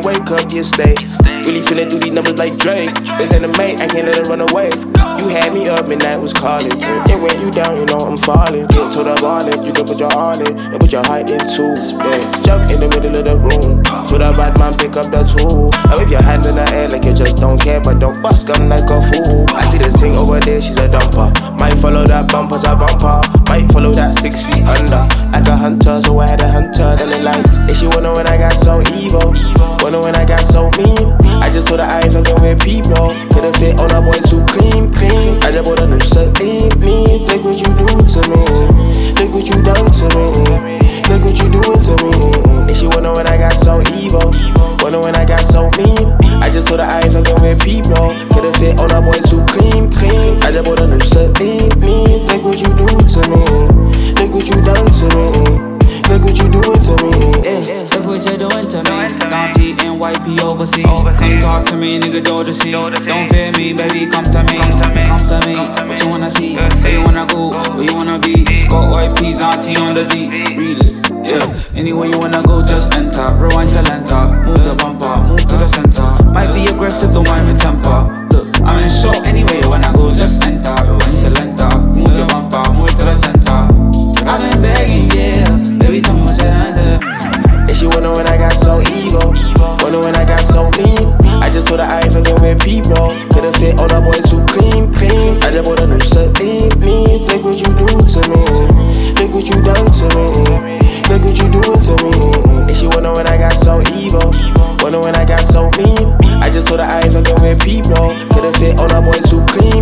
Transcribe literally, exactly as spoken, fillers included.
wake up, you stay. Really feeling through these numbers like Drake. It's in the mate, I can't let it run away. You had me up, midnight was calling. And when you down, you know I'm falling. Get to the ballin', you can put your all in and put your heart in too. Yeah. Jump in the middle of the room. To the bad man, pick up the tool. Now if your hand in the air like you just don't care, but don't bust gun like a fool. I see this thing over there, she's a dumper. Might follow that bumper to bumper. Might follow that six feet under. Like a hunter, so I had a hunter. Then it like, if she wonder when I got so evil, wonder when I got so mean. I just told her I ain't fucking with people. Couldn't fit on a boy too clean, clean. I just bought a new Celine. Look what you do to me. Look what you done to me. Look what you doing to me. And she wonder when I got so evil, wonder when I got so mean. I just told her I ain't fucking with people. Couldn't fit on a boy too clean, clean. I just bought a new Celine. Look what you do to me. Look what you done to me. Look what you doing to me. Yeah, look what you're doing to me. Santi and Y P overseas. Come talk to me, nigga, Jodeci. Don't fear me, baby, come to me. Come to me, what you wanna see? Where you wanna go, where you wanna be? Scott Y P, Santi on the beat. Read it, yeah. Anywhere you wanna go, just enter. Rewind Salenta, move the bumper, move to the center. Might be aggressive, don't mind my temper. Look, I'm in shock. Anywhere you wanna go, just enter. Rewind Salenta, move the bumper, move to the center. I've been begging, yeah. Baby, tell me what you're done to. And she wonder when I got so evil, wonder when I got so mean. I just told her I ain't fucking with people. Couldn't fit on a boy too clean, clean. I just bought a new Celine. Look what you do to me. Look what you done to me. Look what you doing to me. And she wonder when I got so evil, wonder when I got so mean. I just told her I ain't fucking with people. Couldn't fit on a boy too clean.